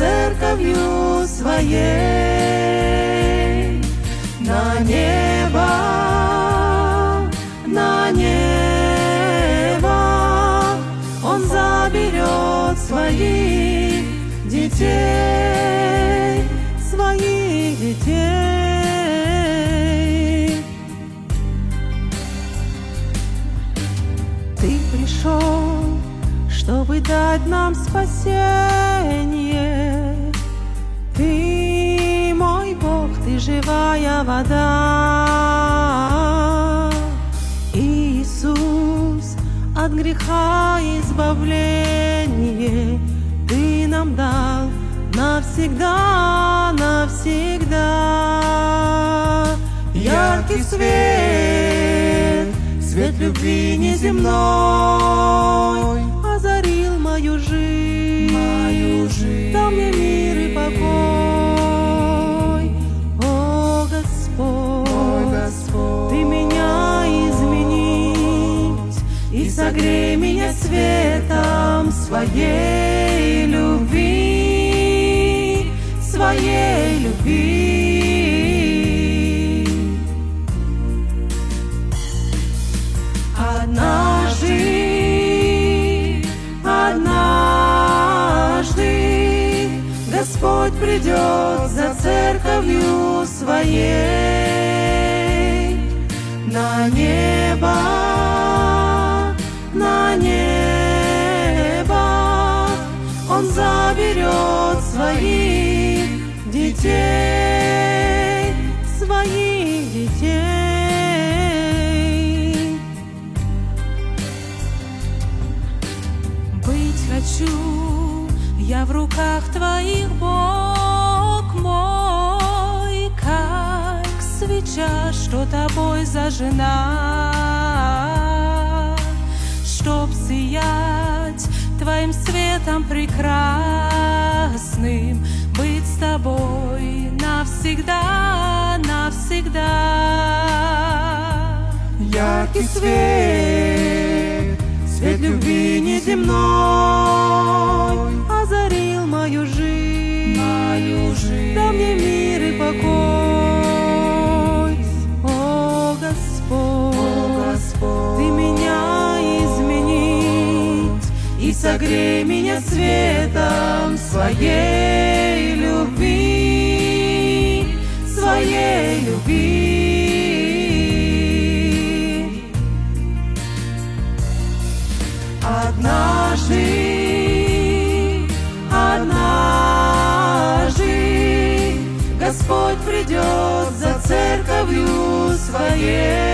церковью своей. На небо, на небо Он заберет своих детей, своих детей. Ты пришел, чтобы дать нам спасение. Ты мой Бог, Ты живая вода. Иисус, от греха избавление Ты нам дал навсегда, навсегда. Яркий свет, свет любви неземной озарил мою жизнь, дал мне мир и покой. О Господь, Ты меня изменить и согрей меня светом своей любви, своей любви. Однажды Господь придет за церковью своей. На небо, на небо Он заберет своих детей, своих детей. Быть хочу я в руках Твоих, Бог мой, как свеча, что Тобой зажжена, чтоб сиять Твоим светом прекрасным, быть с Тобой навсегда, навсегда. Яркий свет, свет любви неземной озарил мою жизнь, дал мне мир и покой. О Господь, Ты меня изменить и согрей меня светом своей любви, своей любви. Однажды Господь придет за церковью своей.